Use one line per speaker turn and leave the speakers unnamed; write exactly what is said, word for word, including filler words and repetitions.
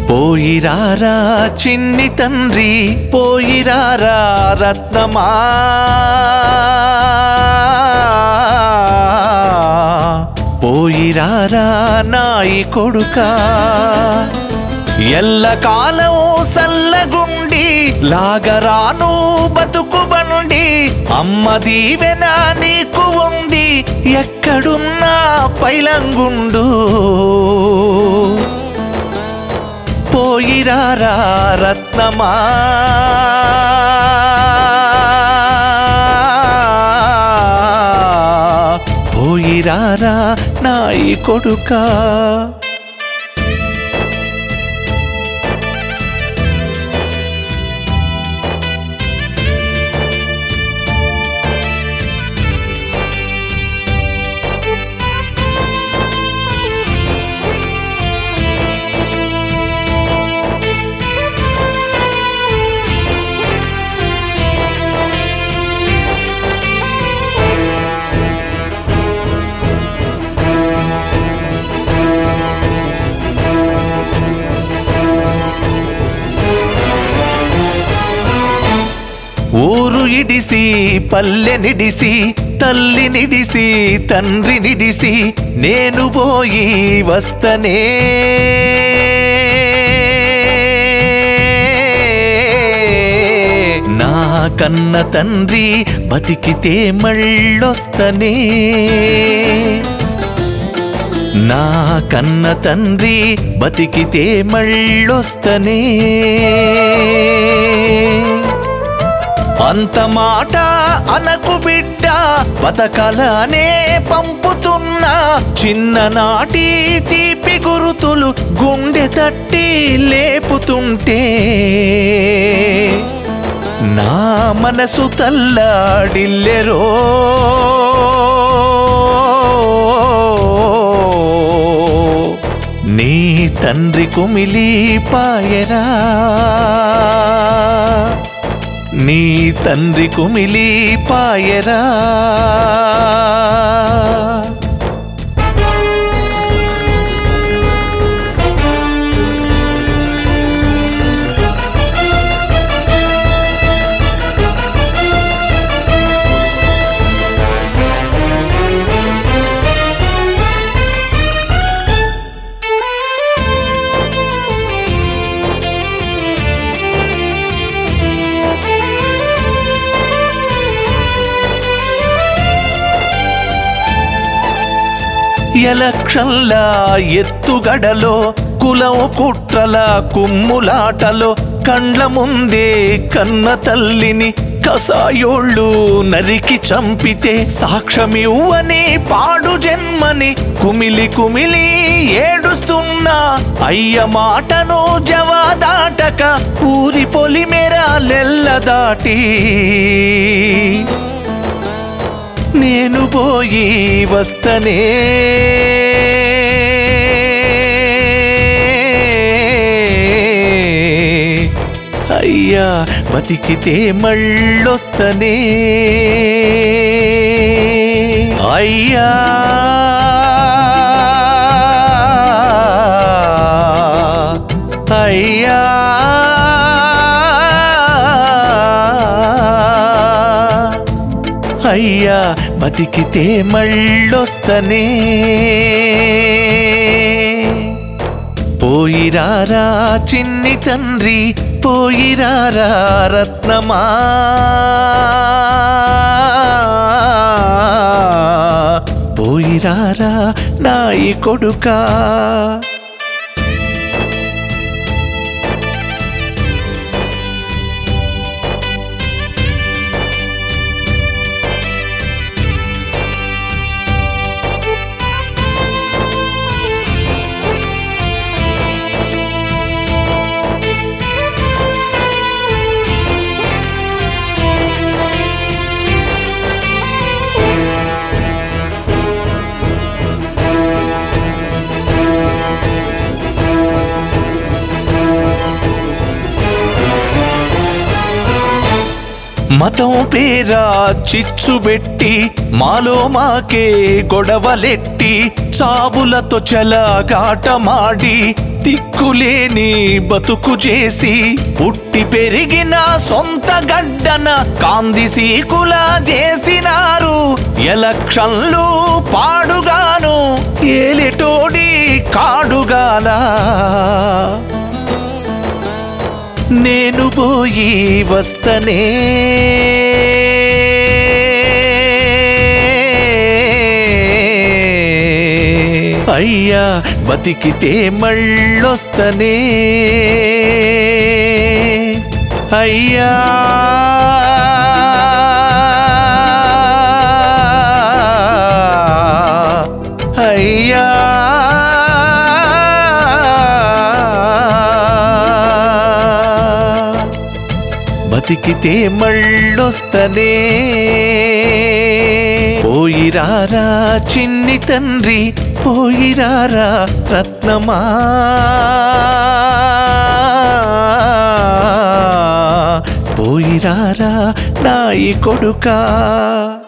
పోయిరారా చిన్ని తండ్రి పోయిరారా రత్నమా పోయిరారా నాయి కొడుకా ఎల్లకాలం సల్లగుండి లాగరాను బతుకు బండి అమ్మ దీవెన నీకు ఉంది ఎక్కడున్నా పైలంగుండు పోయిరారా రత్నమా పోయిరారా నాయి కొడుకా ఊరు ఇడిసి పల్లె నిడిసి తల్లి నిడిసి తండ్రి నిడిసి నేను పోయి వస్తనే నా కన్న తండ్రి బతికితే మళ్ళొస్తనే నా కన్న తండ్రి బతికితే మళ్ళొస్తనే అంత మాట అనకు బిడ్డ బతకలనే పంపుతున్నా చిన్ననాటి తీపి గురుతులు గుండె తట్టి లేపుతుంటే నా మనసు తల్లాడిల్లెరో నీ తండ్రి కుమిలి పాయరా నీ తండ్రి కుమిలి పాయరా ఎలక్షన్ల ఎత్తుగడలో కులం కుట్రల కుమ్ములాటలో కండ్ల ముందే కన్న తల్లిని కసాయోళ్ళు నరికి చంపితే సాక్ష్యమివ్వని పాడు జన్మని కుమిలి కుమిలి ఏడుస్తున్నా అయ్య మాటను జవాదాటక ఊరి పొలిమేరాలెల్ల దాటి నేను పోయి వస్తనే అయ్యా బతికితే మళ్ళొస్తనే అయ్యా అయ్యా అయ్యా బతికితే మళ్ళొస్తనే పోయిరారా చిన్ని తండ్రి పోయిరారా రత్నమా పోయిరారా నాయి కొడుకా మతం పేరా చిచ్చుబెట్టి మాలో మాకే గొడవలెట్టి చావులతో చెలగాటమాడి దిక్కులేని బతుకు చేసి పుట్టి పెరిగిన సొంత గడ్డన కాంది సీకుల చేసినారు ఎలక్షన్లు పాడుగాను ఏలిటోడి కాడుగానా నేను పోయి వస్తనే అయ్యా బతికితే మళ్ళొస్తనే అయ్యా అయ్యా బతికితే మళ్ళొస్తనే పోయిరారా చిన్ని తండ్రి పోయిరారా రత్నమా పోయిరారా నా ఈ కొడుకా